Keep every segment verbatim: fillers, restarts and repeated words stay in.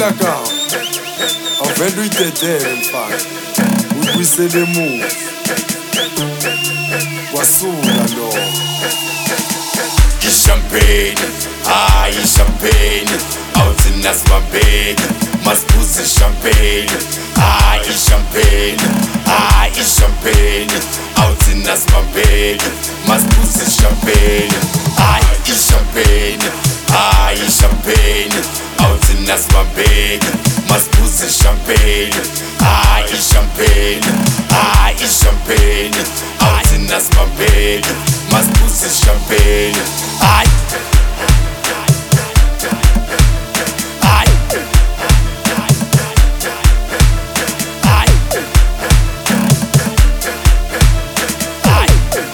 Ngaka, awuvele uyidedele mfana, ubuyisele emuva, kwasuka lo. Champagne, ah, champagne, out in that's my bag, must boost the champagne, ah, champagne, ah, champagne, out in that's my bag, must boost the champagne, ah, champagne, ah, champagne, out in that's my bag, must boost the champagne, ah, champagne, ah, champagne, out in that's my bag, must boost the champagne. I, I, I, I,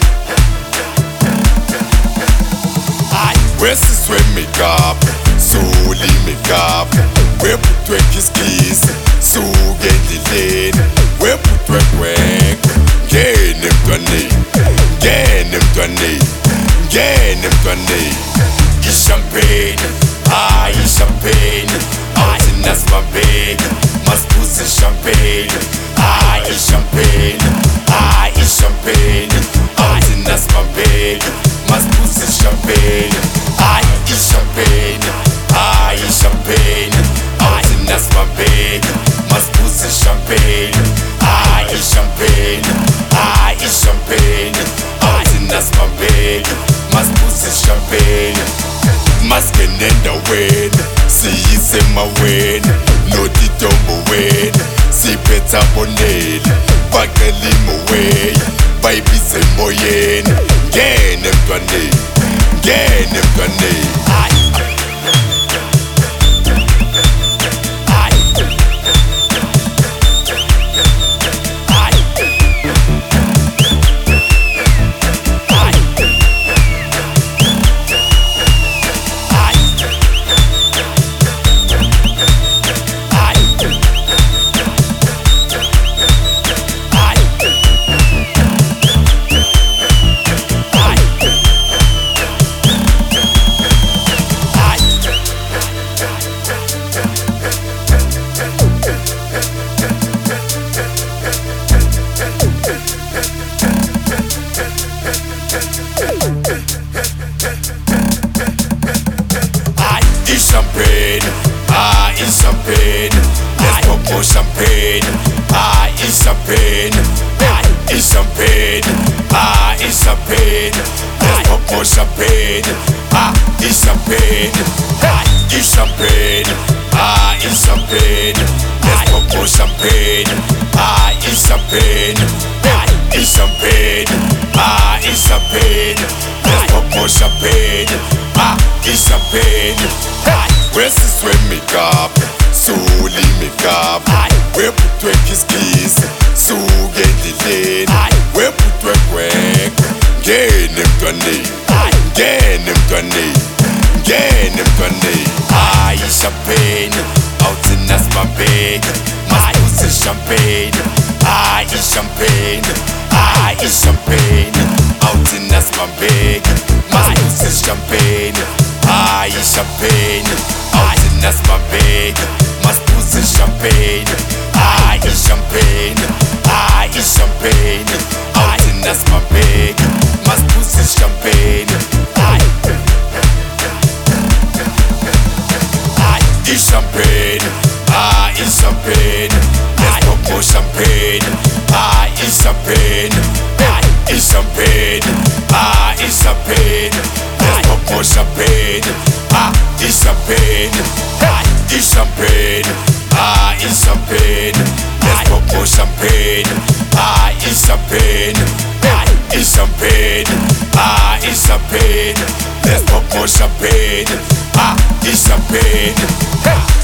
I. Where's this way make up? Solely make up. Where put work is keys? So get the lane. Where put work work? Gain him twenty. Gain him twenty. Gain him twenty. Champagne, ah, champagne, out in that's my bag, must boost the champagne, ah, champagne, ah, champagne, out in that's my bag, must boost the champagne, ah, champagne, ah, champagne, out in that's my bag, must boost the champagne, ah, champagne, ah, champagne, out in that's my bag, must boost the champagne. Masking in the wind, see is in my wind, no the double wind, see better bonnet, back the limo way, baby say moyen, gain him twenty, gain him twenty. Champagne, ah, it's champagne. Let's pop more champagne. Ah, it's champagne. Ah, it's champagne. Ah, it's champagne. Let's pop more champagne. Ah, it's champagne. Ah, it's champagne. Ah, it's champagne. Let's pop more champagne. Ah, it's champagne. Ah, it's champagne. Ah, it's champagne. Let's pop more champagne. Ah, it's champagne. Where's this way make up? Solely make up. Where put work is keys? So get the lane. Where put work work? Gain him twenty. Gain him twenty. Gain him twenty. Ah, champagne, out in that's my bag. Must boost the champagne. Ah, champagne. Ah, champagne, out in that's my bag. Must boost the champagne. Ah, champagne, out in that's my bag. Must boost the champagne. Ah, champagne, ah, champagne, out in that's my bag. Must boost the champagne. Ah, champagne, ah, champagne. Let's pop more champagne. Ah, champagne, ah, champagne, ah, champagne. Let's pop more champagne. Ah, champagne, ah, champagne, ah, champagne. Let's pop more champagne. Ah, champagne, ah, champagne, ah, champagne. Let's pop more champagne. Ah, champagne.